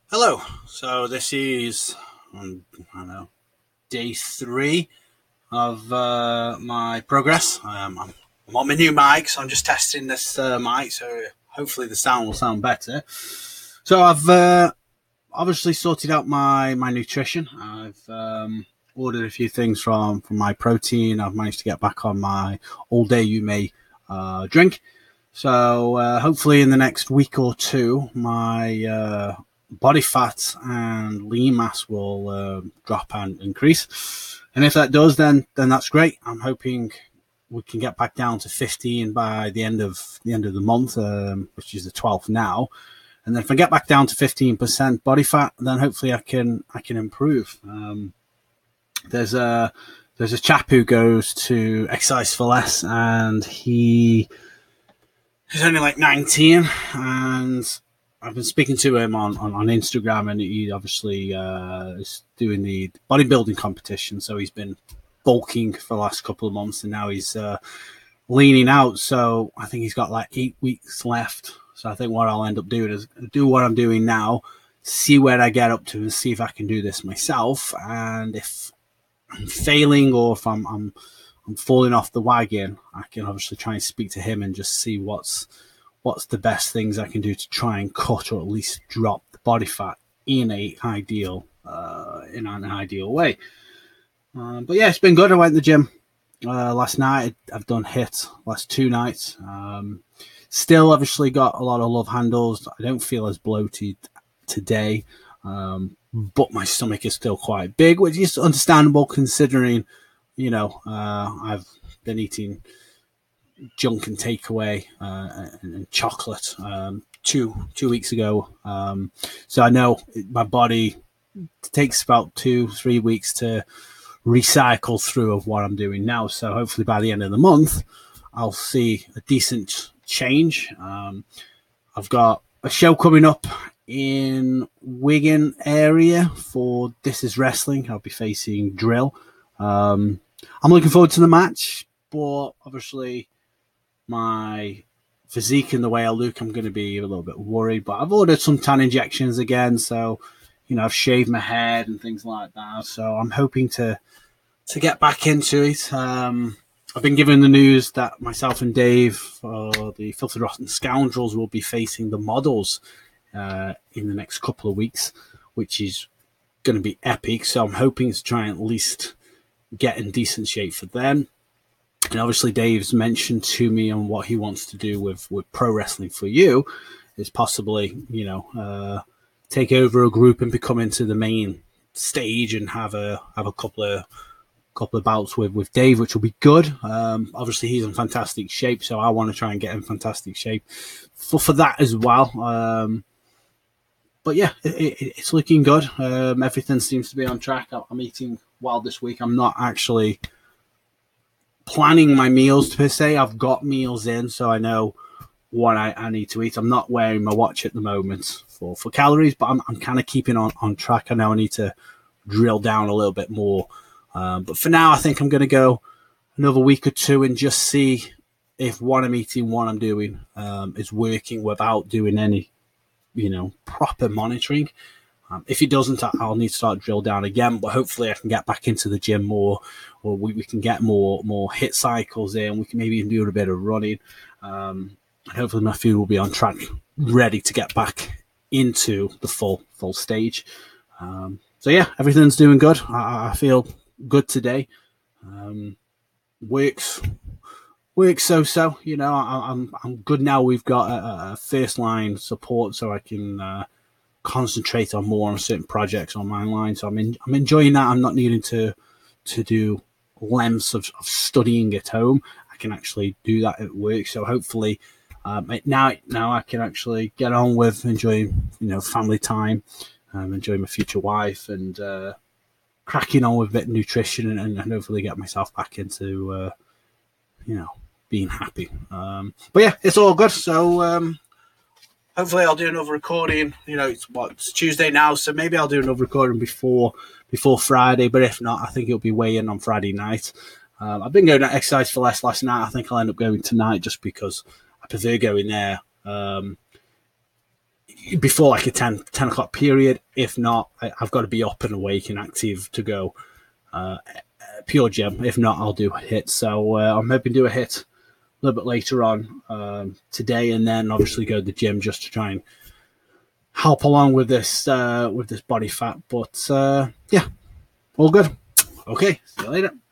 Hello. So this is I don't know day three of my progress. I'm on my new mic, so I'm just testing this mic. So hopefully the sound will sound better. So I've obviously sorted out my nutrition. I've ordered a few things from my protein. I've managed to get back on my all day you may drink. So hopefully in the next week or two, my body fat and lean mass will drop and increase. And if that does, then that's great. I'm hoping we can get back down to 15 by the end of the month, which is the 12th now. And then if I get back down to 15% body fat, then hopefully I can improve. There's a there's a chap who goes to Exercise for Less, and he's only like 19, and I've been speaking to him on Instagram, and he obviously is doing the bodybuilding competition. So he's been bulking for the last couple of months, and now he's leaning out. So I think he's got like 8 weeks left. So I think what I'll end up doing is do what I'm doing now, see where I get up to, and see if I can do this myself. And if I'm failing, or if I'm falling off the wagon, I can obviously try and speak to him and just see what's the best things I can do to try and cut or at least drop the body fat in an ideal way. But yeah, it's been good. I went to the gym last night. I've done HIIT last 2 nights. Still, obviously, got a lot of love handles. I don't feel as bloated today, but my stomach is still quite big, which is understandable considering, I've been eating junk and takeaway and chocolate 2 weeks ago. So I know my body takes about 2-3 weeks to recycle through of what I'm doing now. So hopefully by the end of the month, I'll see a decent change. I've got a show coming up in Wigan area for This Is Wrestling. I'll be facing Drill. I'm looking forward to the match, but obviously my physique and the way I look, I'm going to be a little bit worried. But I've ordered some tan injections again, so I've shaved my head and things like that. So I'm hoping to get back into it. I've been given the news that myself and Dave, the Filthy Rotten Scoundrels, will be facing the models in the next couple of weeks, which is going to be epic. So I'm hoping to try and at least get in decent shape for them. And obviously Dave's mentioned to me on what he wants to do with Pro Wrestling for You is possibly, take over a group and become into the main stage and have a couple of bouts with Dave, which will be good. Obviously he's in fantastic shape, so I want to try and get in fantastic shape for that as well. But yeah, it's looking good. Everything seems to be on track. I'm eating well this week. I'm not actually planning my meals per se. I've got meals in, so I know what I need to eat. I'm not wearing my watch at the moment for calories, but I'm kind of keeping on track. I know I need to drill down a little bit more. But for now, I think I'm going to go another week or two and just see if what I'm eating, what I'm doing is working without doing any, proper monitoring. If it doesn't, I'll need to start drill down again. But hopefully, I can get back into the gym more, or we can get more HIIT cycles in. We can maybe even do a bit of running. And hopefully, my food will be on track, ready to get back into the full stage. So yeah, everything's doing good. I feel good today. Works so. I'm good now. We've got a first line support, so I can concentrate on certain projects on my line. So I'm enjoying that. I'm not needing to do lengths of studying at home. I can actually do that at work. So hopefully now I can actually get on with enjoying family time, enjoying my future wife, and cracking on with a bit of nutrition, and hopefully get myself back into being happy. But yeah, it's all good. So hopefully I'll do another recording. It's Tuesday now, so maybe I'll do another recording before Friday. But if not, I think it'll be weighing on Friday night. I've been going to Exercise for Less last night. I think I'll end up going tonight just because I prefer going there. before like a 10 o'clock period. If not, I've got to be up and awake and active to go pure gym. If not, I'll do a HIIT. So I'm hoping to do a HIIT a little bit later on today, and then obviously go to the gym just to try and help along with this body fat. But yeah, all good. Okay, see you later.